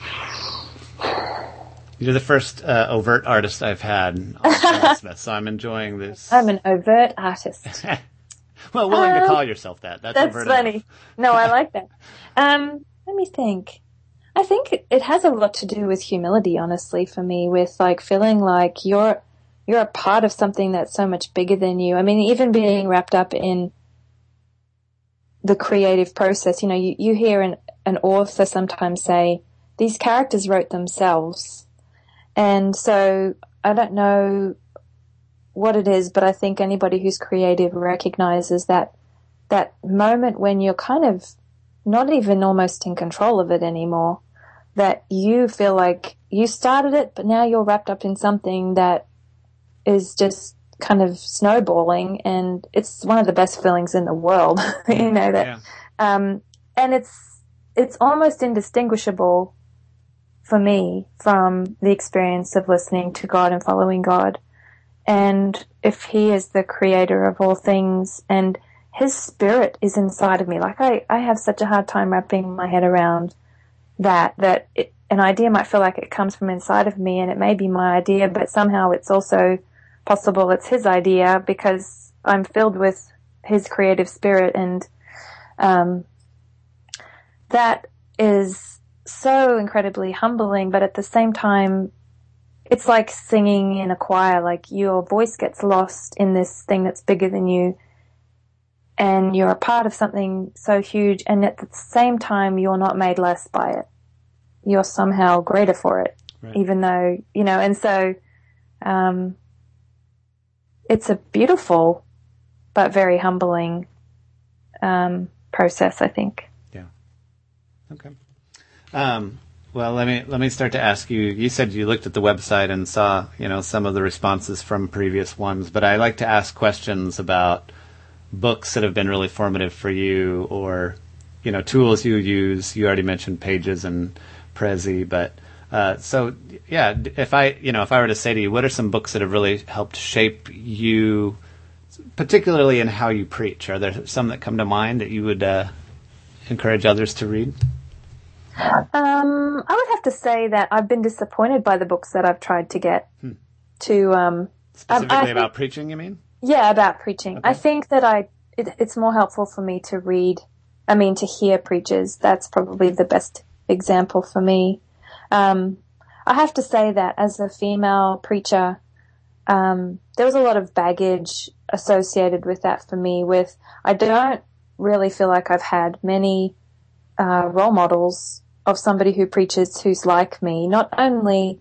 You're the first overt artist I've had on Sermon Smith, so I'm enjoying this. I'm an overt artist. Well, willing to call yourself that. That's funny. Enough. No, I like that. Let me think. I think it has a lot to do with humility, honestly, for me, with like feeling like you're a part of something that's so much bigger than you. I mean, even being wrapped up in the creative process, you know, you hear an author sometimes say, these characters wrote themselves. And so I don't know what it is, but I think anybody who's creative recognizes that moment when you're kind of not even almost in control of it anymore, that you feel like you started it, but now you're wrapped up in something that is just kind of snowballing, and it's one of the best feelings in the world, you know, that, and it's almost indistinguishable for me from the experience of listening to God and following God. And if He is the creator of all things and His Spirit is inside of me, like I have such a hard time wrapping my head around an idea might feel like it comes from inside of me and it may be my idea, but somehow it's also possible it's His idea because I'm filled with His creative spirit, and that is so incredibly humbling, but at the same time it's like singing in a choir, like your voice gets lost in this thing that's bigger than you and you're a part of something so huge, and at the same time you're not made less by it. You're somehow greater for it, right. Even though, you know, and so it's a beautiful but very humbling process, I think. Yeah. Okay. Well, let me start to ask you. You said you looked at the website and saw, some of the responses from previous ones, but I like to ask questions about books that have been really formative for you, or tools you use. You already mentioned Pages and Prezi, but so yeah, if I were to say to you, what are some books that have really helped shape you, particularly in how you preach? Are there some that come to mind that you would encourage others to read? I would have to say that I've been disappointed by the books that I've tried to get to. Specifically about preaching, you mean? Yeah, about preaching. Okay. I think that it's more helpful for me to to hear preachers. That's probably the best example for me. I have to say that as a female preacher, there was a lot of baggage associated with that for me. I don't really feel like I've had many role models of somebody who preaches who's like me, not only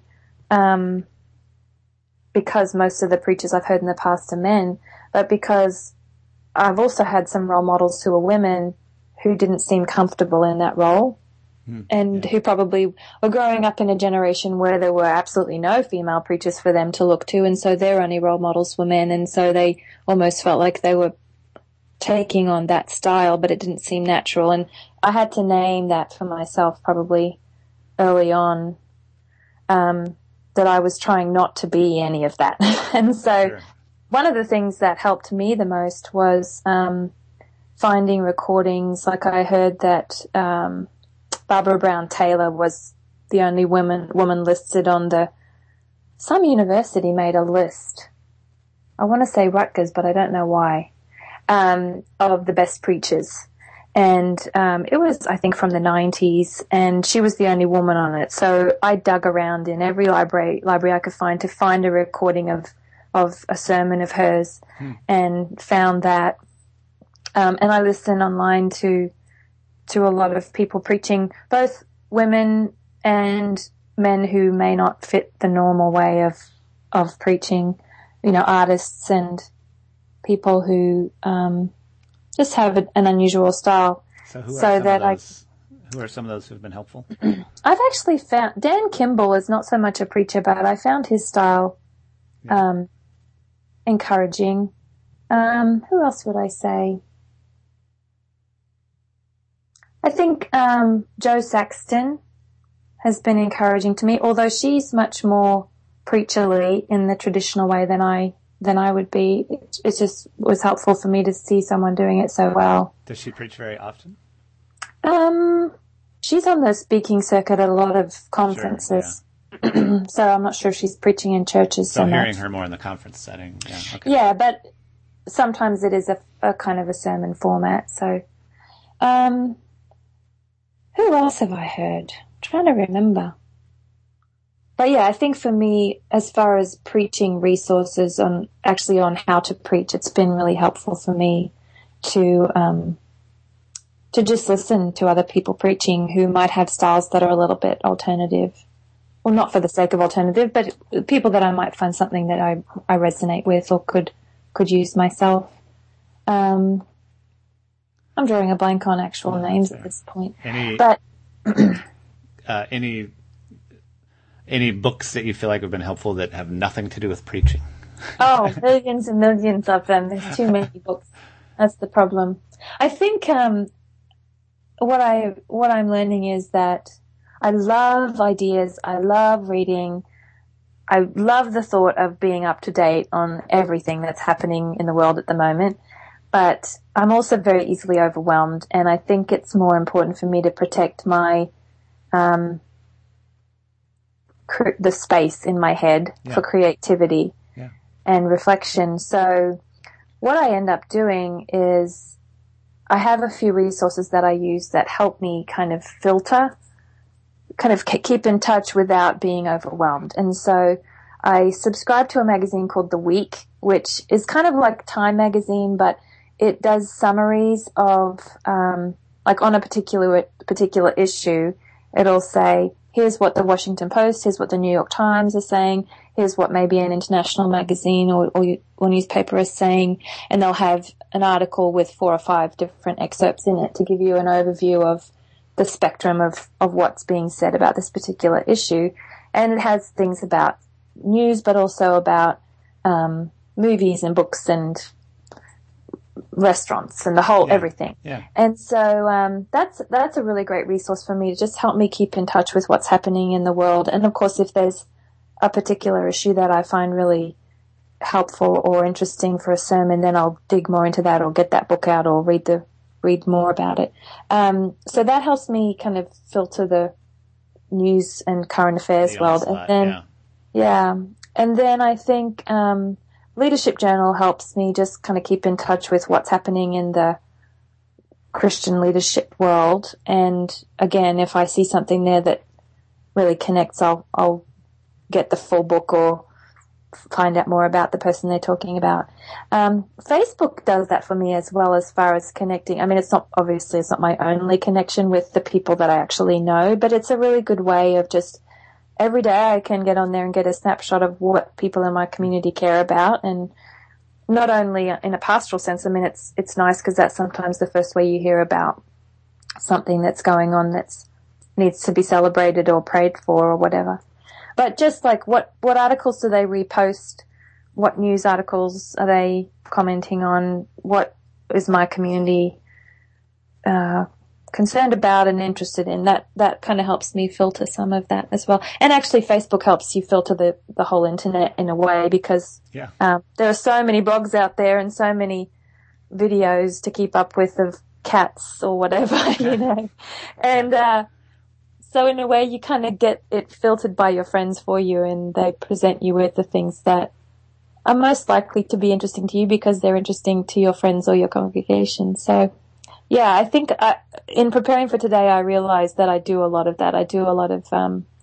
because most of the preachers I've heard in the past are men, but because I've also had some role models who are women who didn't seem comfortable in that role, and who probably were growing up in a generation where there were absolutely no female preachers for them to look to, and so their only role models were men, and so they almost felt like they were taking on that style, but it didn't seem natural. And I had to name that for myself probably early on, that I was trying not to be any of that. And so one of the things that helped me the most was finding recordings. Like I heard that Barbara Brown Taylor was the only woman listed on some university made a list. I want to say Rutgers, but I don't know why. Of the best preachers. And it was, I think, from the 90s, and she was the only woman on it. So I dug around in every library I could find to find a recording of a sermon of hers, and found that. And I listened online to a lot of people preaching, both women and men who may not fit the normal way of preaching, artists and people who just have an unusual style. So who are some of those who've been helpful? I've actually found Dan Kimball is not so much a preacher, but I found his style encouraging. Who else would I say? I think Jo Saxton has been encouraging to me, although she's much more preacherly in the traditional way than I would be. It just was helpful for me to see someone doing it so well. Does she preach very often? She's on the speaking circuit at a lot of conferences. Sure, yeah. So I'm not sure if she's preaching in churches so much. So hearing her more in the conference setting. Yeah, okay. Yeah, but sometimes it is a kind of a sermon format. So, who else have I heard? I'm trying to remember. But yeah, I think for me, as far as preaching resources on how to preach, it's been really helpful for me to just listen to other people preaching who might have styles that are a little bit alternative. Well, not for the sake of alternative, but people that I might find something that I resonate with or could use myself. I'm drawing a blank on actual names at this point. Any books that you feel like have been helpful that have nothing to do with preaching? Oh, millions and millions of them. There's too many books. That's the problem. I think what I'm learning is that I love ideas. I love reading. I love the thought of being up to date on everything that's happening in the world at the moment. But I'm also very easily overwhelmed, and I think it's more important for me to protect my the space in my head for creativity and reflection. So what I end up doing is I have a few resources that I use that help me kind of filter, kind of keep in touch without being overwhelmed. And so I subscribe to a magazine called The Week, which is kind of like Time magazine, but it does summaries of, like on a particular issue, it'll say, here's what the Washington Post, here's what the New York Times are saying, here's what maybe an international magazine or newspaper is saying, and they'll have an article with 4 or 5 different excerpts in it to give you an overview of the spectrum of what's being said about this particular issue. And it has things about news, but also about movies and books and restaurants and the whole everything. Yeah. And so that's a really great resource for me to just help me keep in touch with what's happening in the world. And of course, if there's a particular issue that I find really helpful or interesting for a sermon, then I'll dig more into that or get that book out or read more about it. So that helps me kind of filter the news and current affairs world. And then, and then I think Leadership Journal helps me just kind of keep in touch with what's happening in the Christian leadership world. And again, if I see something there that really connects, I'll get the full book or find out more about the person they're talking about. Facebook does that for me as well, as far as connecting. I mean, it's not my only connection with the people that I actually know, but it's a really good way of just every day I can get on there and get a snapshot of what people in my community care about. And not only in a pastoral sense, I mean, it's nice because that's sometimes the first way you hear about something that's going on that's needs to be celebrated or prayed for or whatever. But just like what articles do they repost? What news articles are they commenting on? What is my community concerned about and interested in? That kind of helps me filter some of that as well. And actually Facebook helps you filter the whole internet in a way, because there are so many blogs out there and so many videos to keep up with of cats or whatever, you know. And so in a way you kind of get it filtered by your friends for you, and they present you with the things that are most likely to be interesting to you because they're interesting to your friends or your congregation. So yeah, I think in preparing for today, I realized that I do a lot of that. I do a lot of,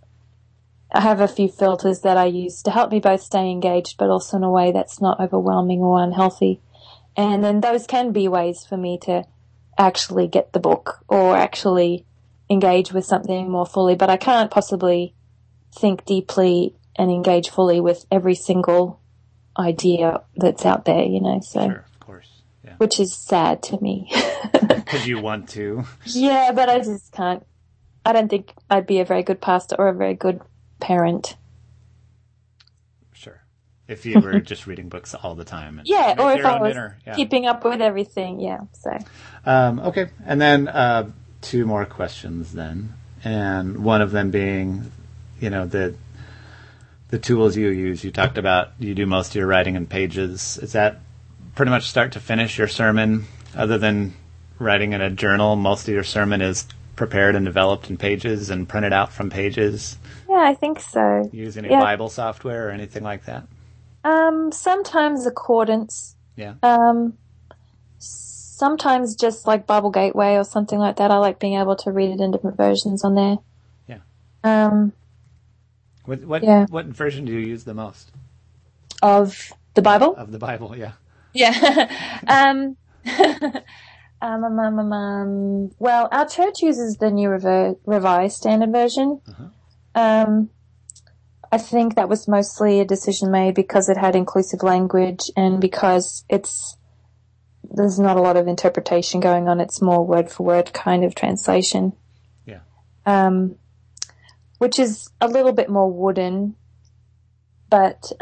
I have a few filters that I use to help me both stay engaged, but also in a way that's not overwhelming or unhealthy. And then those can be ways for me to actually get the book or actually engage with something more fully. But I can't possibly think deeply and engage fully with every single idea that's out there, you know, so. Sure, of course. Yeah. Which is sad to me. Because you want to. Yeah, but I just can't. I don't think I'd be a very good pastor or a very good parent. Sure. If you were just reading books all the time. And or if I was keeping up with everything, so. Okay, and then two more questions then. And one of them being, you know, the tools you use. You talked about you do most of your writing in Pages. Is that pretty much start to finish your sermon, other than writing in a journal? Most of your sermon is prepared and developed in Pages and printed out from Pages? Yeah, I think so. Use any Bible software or anything like that? Sometimes Accordance. Yeah. Sometimes just like Bible Gateway or something like that. I like being able to read it in different versions on there. Yeah. What version do you use the most? Of the Bible? Of the Bible, yeah. Yeah. Well, our church uses the New Revised Standard Version. Uh-huh. I think that was mostly a decision made because it had inclusive language and because there's not a lot of interpretation going on. It's more word for word kind of translation. Yeah. Which is a little bit more wooden, but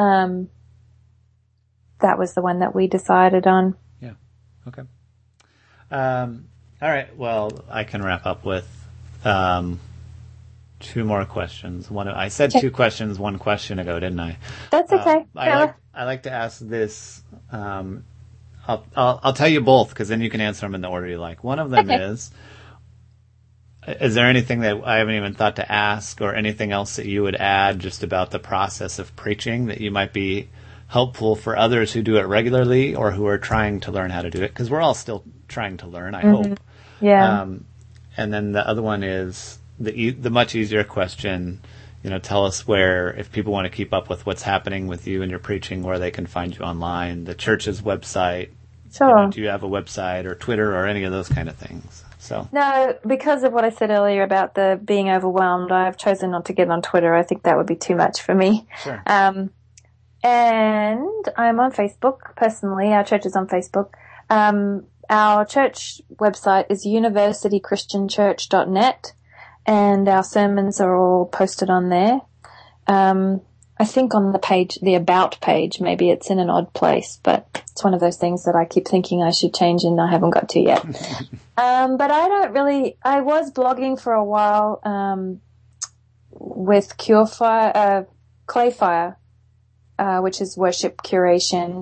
that was the one that we decided on. Yeah. Okay. All right. Well, I can wrap up with two more questions. I said two questions 1 question ago, didn't I? That's okay. I like to ask this. I'll tell you both, because then you can answer them in the order you like. One of them is there anything that I haven't even thought to ask, or anything else that you would add just about the process of preaching that you might be helpful for others who do it regularly or who are trying to learn how to do it? Because we're all still trying to learn, I hope. Yeah. And then the other one is the much easier question. You know, tell us where, if people want to keep up with what's happening with you and your preaching, where they can find you online, the church's website. Sure. You know, do you have a website or Twitter or any of those kind of things? So. No, because of what I said earlier about the being overwhelmed, I've chosen not to get on Twitter. I think that would be too much for me. Sure. And I'm on Facebook personally. Our church is on Facebook. our church website is universitychristianchurch.net, and our sermons are all posted on there. I think on the page, the About page, maybe it's in an odd place, but it's one of those things that I keep thinking I should change and I haven't got to yet. But I was blogging for a while, with Clayfire, which is worship curation.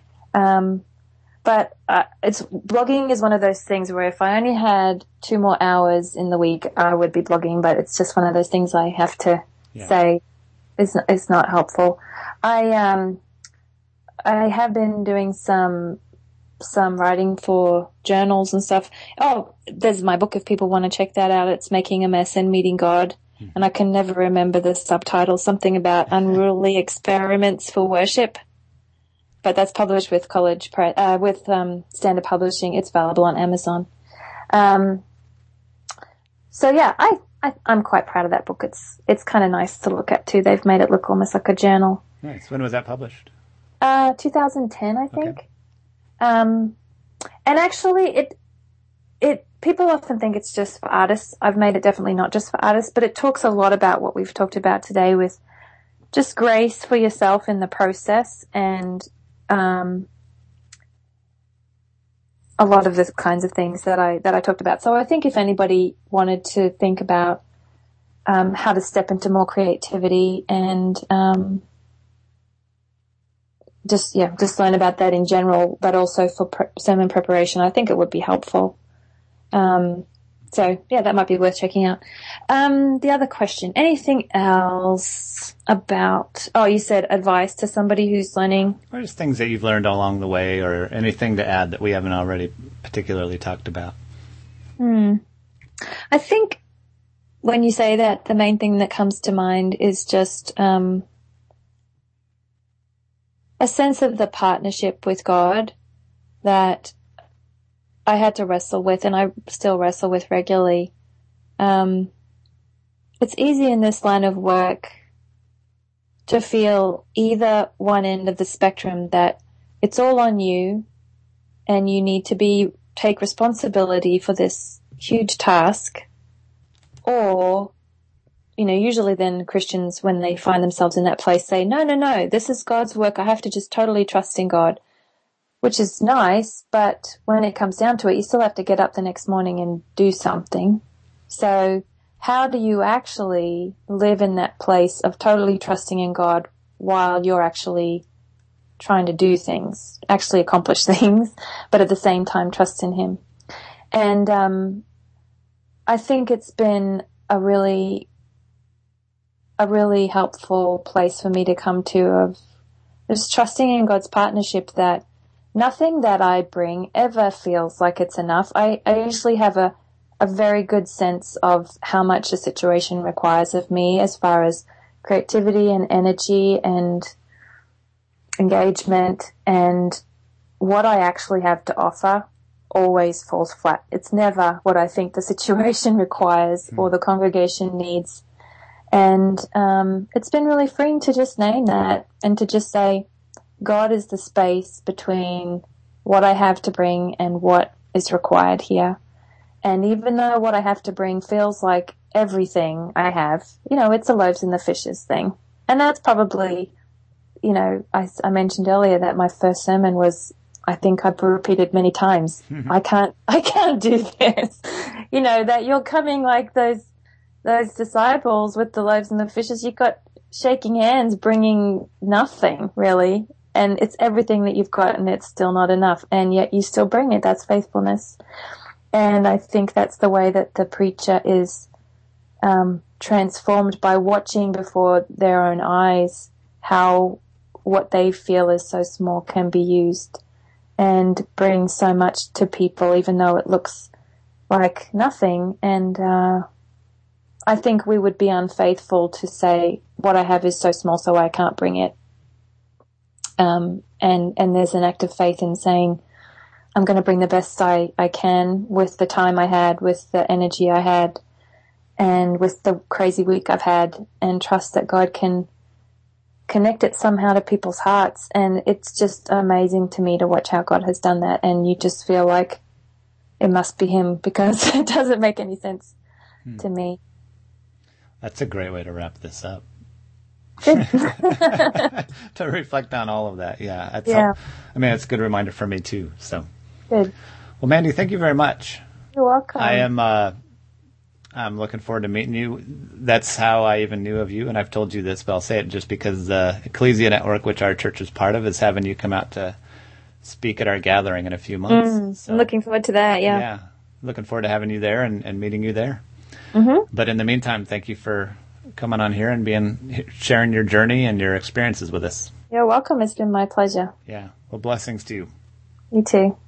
But blogging is one of those things where if I only had 2 more hours in the week, I would be blogging, but it's just one of those things I have to say is not helpful. I have been doing some writing for journals and stuff. Oh, there's my book if people want to check that out. It's Making a Mess and Meeting God. And I can never remember the subtitle, something about unruly experiments for worship. But that's published with Standard Publishing. It's available on Amazon. So yeah, I'm quite proud of that book. It's kind of nice to look at too. They've made it look almost like a journal. Nice. When was that published? 2010, I think. Okay. And actually people often think it's just for artists. I've made it definitely not just for artists, but it talks a lot about what we've talked about today with just grace for yourself in the process and a lot of the kinds of things that I talked about. So I think if anybody wanted to think about how to step into more creativity and just learn about that in general, but also for sermon preparation, I think it would be helpful. So yeah, that might be worth checking out. The other question, anything else about, you said advice to somebody who's learning? Or just things that you've learned along the way, or anything to add that we haven't already particularly talked about. I think when you say that, the main thing that comes to mind is just, a sense of the partnership with God that I had to wrestle with, and I still wrestle with regularly. It's easy in this line of work to feel either one end of the spectrum, that it's all on you and you need to take responsibility for this huge task, or, usually then Christians, when they find themselves in that place, say, no, this is God's work. I have to just totally trust in God. Which is nice, but when it comes down to it, you still have to get up the next morning and do something. So how do you actually live in that place of totally trusting in God while you're actually trying to do things, actually accomplish things, but at the same time trust in Him? And I think it's been a really helpful place for me to come to, of just trusting in God's partnership, that nothing that I bring ever feels like it's enough. I usually have a very good sense of how much a situation requires of me as far as creativity and energy and engagement, and what I actually have to offer always falls flat. It's never what I think the situation requires or the congregation needs. And it's been really freeing to just name that and to just say, God is the space between what I have to bring and what is required here. And even though what I have to bring feels like everything I have, it's a loaves and the fishes thing. And that's probably, I mentioned earlier that my first sermon was, I think I've repeated many times, I can't do this. That you're coming like those disciples with the loaves and the fishes. You've got shaking hands, bringing nothing really. And it's everything that you've got, and it's still not enough. And yet you still bring it. That's faithfulness. And I think that's the way that the preacher is transformed, by watching before their own eyes how what they feel is so small can be used and bring so much to people, even though it looks like nothing. And I think we would be unfaithful to say what I have is so small so I can't bring it. And there's an act of faith in saying, I'm going to bring the best I can with the time I had, with the energy I had, and with the crazy week I've had, and trust that God can connect it somehow to people's hearts. And it's just amazing to me to watch how God has done that. And you just feel like it must be him, because it doesn't make any sense to me. That's a great way to wrap this up. Good. To reflect on all of that. Yeah. I mean, it's a good reminder for me too. So Good. Well, Mandy, thank you very much. You're welcome. I'm looking forward to meeting you. That's how I even knew of you, and I've told you this, but I'll say it just because the Ecclesia Network, which our church is part of, is having you come out to speak at our gathering in a few months. So, I'm looking forward to that, yeah. Yeah. Looking forward to having you there and meeting you there. Mm-hmm. But in the meantime, thank you for coming on here and sharing your journey and your experiences with us. You're welcome. It's been my pleasure. Yeah. Well, blessings to you. You too.